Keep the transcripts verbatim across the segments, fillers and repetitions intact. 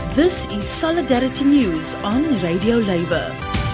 This is Solidarity News on Radio Labour.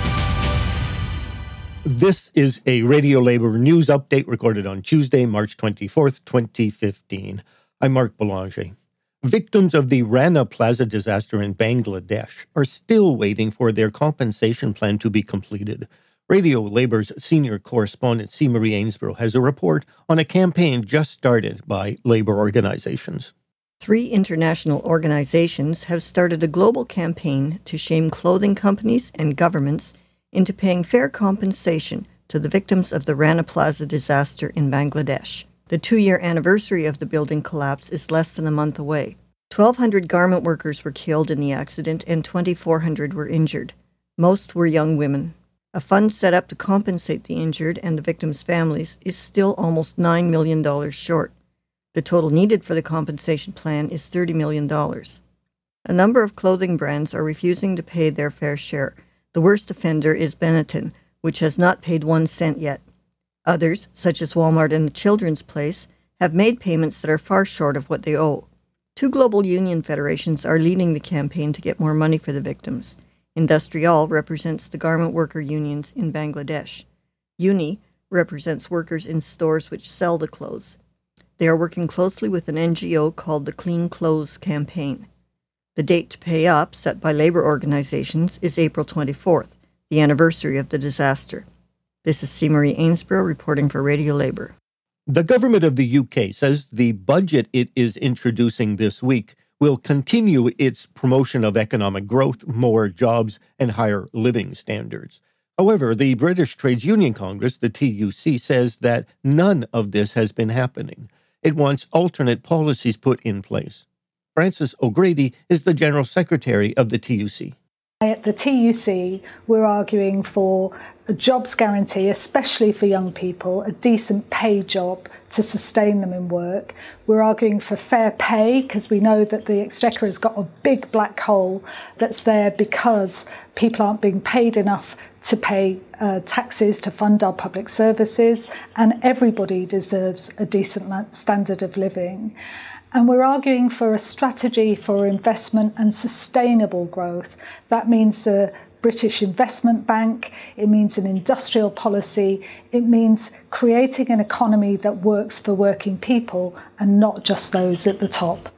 This is a Radio Labour news update recorded on Tuesday, March twenty-fourth, twenty fifteen. I'm Mark Boulanger. Victims of the Rana Plaza disaster in Bangladesh are still waiting for their compensation plan to be completed. Radio Labour's senior correspondent C. Marie Ainsborough has a report on a campaign just started by labour organisations. Three international organizations have started a global campaign to shame clothing companies and governments into paying fair compensation to the victims of the Rana Plaza disaster in Bangladesh. The two-year anniversary of the building collapse is less than a month away. twelve hundred garment workers were killed in the accident and twenty-four hundred were injured. Most were young women. A fund set up to compensate the injured and the victims' families is still almost nine million dollars short. The total needed for the compensation plan is thirty million dollars. A number of clothing brands are refusing to pay their fair share. The worst offender is Benetton, which has not paid one cent yet. Others, such as Walmart and the Children's Place, have made payments that are far short of what they owe. Two global union federations are leading the campaign to get more money for the victims. Industrial represents the garment worker unions in Bangladesh. UNI represents workers in stores which sell the clothes. They are working closely with an N G O called the Clean Clothes Campaign. The date to pay up, set by labour organisations, is April twenty-fourth, the anniversary of the disaster. This is C. Marie Ainsborough reporting for Radio Labour. The government of the U K says the budget it is introducing this week will continue its promotion of economic growth, more jobs, and higher living standards. However, the British Trades Union Congress, the T U C, says that none of this has been happening. It wants alternate policies put in place. Frances O'Grady is the General Secretary of the T U C. At the T U C, we're arguing for a jobs guarantee, especially for young people, a decent paid job to sustain them in work. We're arguing for fair pay because we know that the Exchequer has got a big black hole that's there because people aren't being paid enough to pay uh, taxes to fund our public services, and everybody deserves a decent standard of living. And we're arguing for a strategy for investment and sustainable growth. That means a British Investment Bank, it means an industrial policy, it means creating an economy that works for working people and not just those at the top.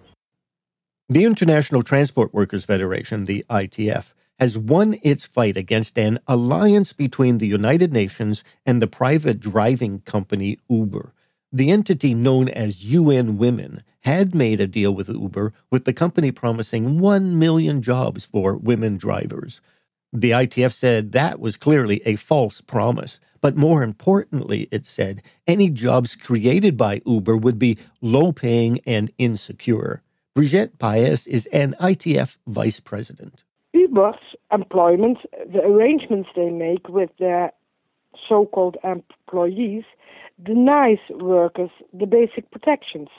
The International Transport Workers Federation, the I T F, has won its fight against an alliance between the United Nations and the private driving company Uber. The entity known as U N Women had made a deal with Uber, with the company promising one million jobs for women drivers. The I T F said that was clearly a false promise, but more importantly, it said any jobs created by Uber would be low-paying and insecure. Brigitte Paes is an I T F vice president. Uber's employment, the arrangements they make with their so-called employees, denies workers the basic protections.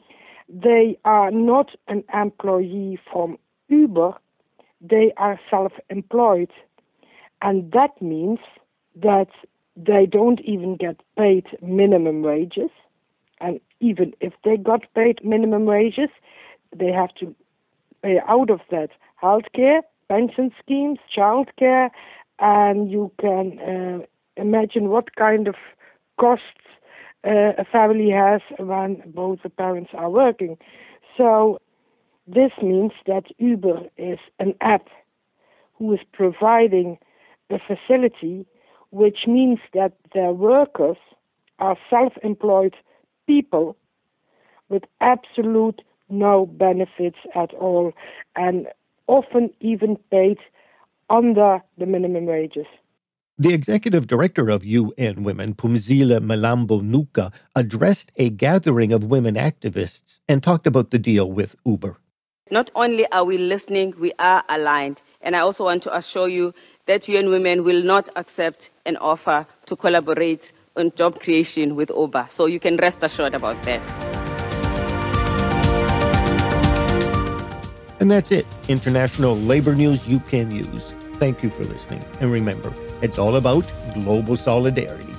They are not an employee from Uber, they are self-employed. And that means that they don't even get paid minimum wages. And even if they got paid minimum wages, they have to pay out of that healthcare, pension schemes, childcare, and you can uh, imagine what kind of costs uh, a family has when both the parents are working. So this means that Uber is an app who is providing a facility, which means that their workers are self-employed people with absolute no benefits at all, and often even paid under the minimum wages. The executive director of U N Women, Phumzile Mlambo-Ngcuka, addressed a gathering of women activists and talked about the deal with Uber. Not only are we listening, we are aligned. And I also want to assure you that U N Women will not accept an offer to collaborate on job creation with Uber. So you can rest assured about that. And that's it. International labor news you can use. Thank you for listening. And remember, it's all about global solidarity.